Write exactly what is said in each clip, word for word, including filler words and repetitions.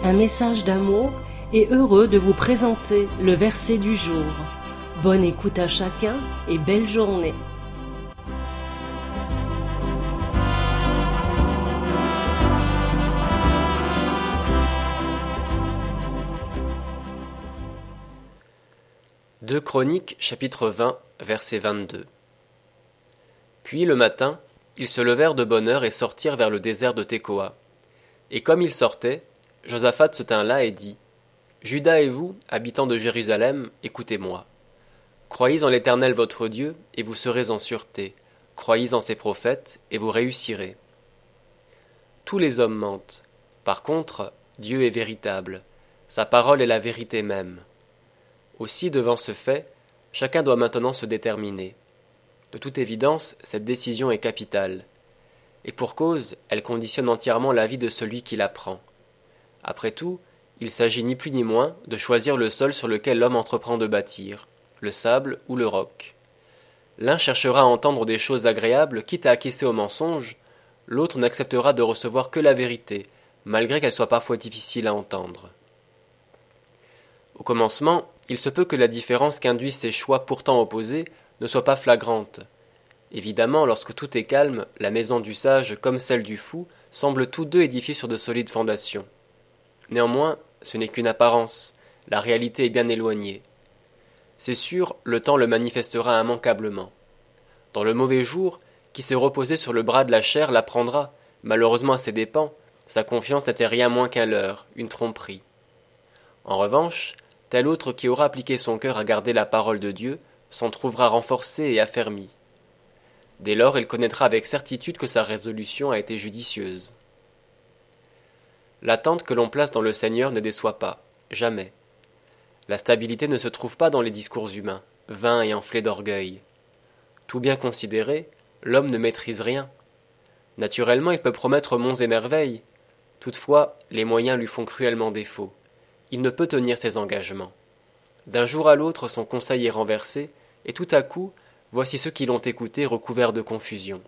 un message d'amour et heureux de vous présenter le verset du jour. Bonne écoute à chacun et belle journée. deux Chroniques, chapitre vingt, verset vingt-deux. Puis le matin, ils se levèrent de bonne heure et sortirent vers le désert de Tékoa. Et comme ils sortaient, Josaphat se tint là et dit : Juda et vous, habitants de Jérusalem, écoutez-moi. Croyez en l'Éternel votre Dieu, et vous serez en sûreté. Croyez en ses prophètes, et vous réussirez. Tous les hommes mentent. Par contre, Dieu est véritable. Sa parole est la vérité même. Aussi, devant ce fait, chacun doit maintenant se déterminer. De toute évidence, cette décision est capitale. Et pour cause, elle conditionne entièrement la vie de celui qui la prend. Après tout, il s'agit ni plus ni moins de choisir le sol sur lequel l'homme entreprend de bâtir, le sable ou le roc. L'un cherchera à entendre des choses agréables, quitte à acquiescer au mensonge, l'autre n'acceptera de recevoir que la vérité, malgré qu'elle soit parfois difficile à entendre. Au commencement, il se peut que la différence qu'induisent ces choix pourtant opposés ne soit pas flagrante. Évidemment, lorsque tout est calme, la maison du sage comme celle du fou semblent tous deux édifiés sur de solides fondations. Néanmoins, ce n'est qu'une apparence, la réalité est bien éloignée. C'est sûr, le temps le manifestera immanquablement. Dans le mauvais jour, qui s'est reposé sur le bras de la chair l'apprendra, malheureusement à ses dépens, sa confiance n'était rien moins qu'un leurre, une tromperie. En revanche, tel autre qui aura appliqué son cœur à garder la parole de Dieu s'en trouvera renforcé et affermi. Dès lors, il connaîtra avec certitude que sa résolution a été judicieuse. L'attente que l'on place dans le Seigneur ne déçoit pas, jamais. La stabilité ne se trouve pas dans les discours humains, vains et enflés d'orgueil. Tout bien considéré, l'homme ne maîtrise rien. Naturellement, il peut promettre monts et merveilles. Toutefois, les moyens lui font cruellement défaut. Il ne peut tenir ses engagements. D'un jour à l'autre, son conseil est renversé, et tout à coup, voici ceux qui l'ont écouté recouverts de confusion.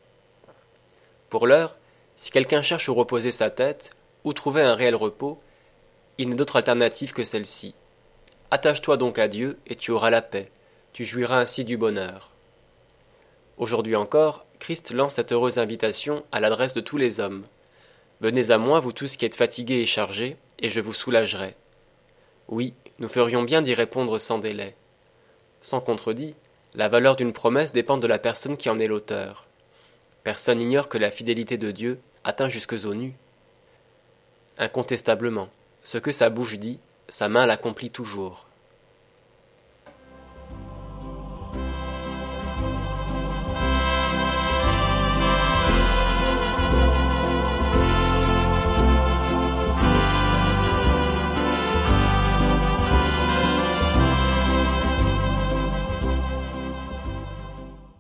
Pour l'heure, si quelqu'un cherche où reposer sa tête, où trouver un réel repos, il n'est d'autre alternative que celle-ci. Attache-toi donc à Dieu, et tu auras la paix, tu jouiras ainsi du bonheur. Aujourd'hui encore, Christ lance cette heureuse invitation à l'adresse de tous les hommes. Venez à moi, vous tous qui êtes fatigués et chargés, et je vous soulagerai. Oui, nous ferions bien d'y répondre sans délai. Sans contredit, la valeur d'une promesse dépend de la personne qui en est l'auteur. Personne n'ignore que la fidélité de Dieu atteint jusque aux nues. Incontestablement, ce que sa bouche dit, sa main l'accomplit toujours.